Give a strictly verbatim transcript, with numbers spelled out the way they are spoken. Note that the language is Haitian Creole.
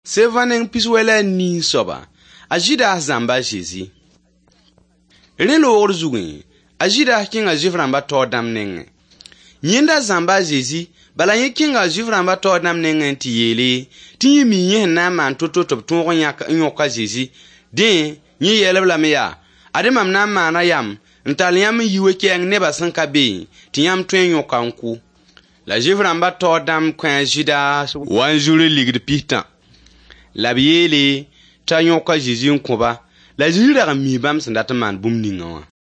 Sevanen piswela ni soba. Ajida zamba Jésus. Relo orzugin. Ajida kinga jiframba to dam nenge. Yinda zamba Jésus. Bala yin kinga jiframba to dam nenge ti yele. Ti yi mi yin na man toto top tungo nyoka Jésus. Den, yi yelebla me ya. Ade mam na mana yam. Ntal yam yiwe keng neba sanka be. Ti yam tuen nyoka nku. La jiframba to dam kwen jida. Wan jure ligde pitan. La biyele ta nyoka Jésus nkoba. La jira mi bam sandata man bum ninga wa.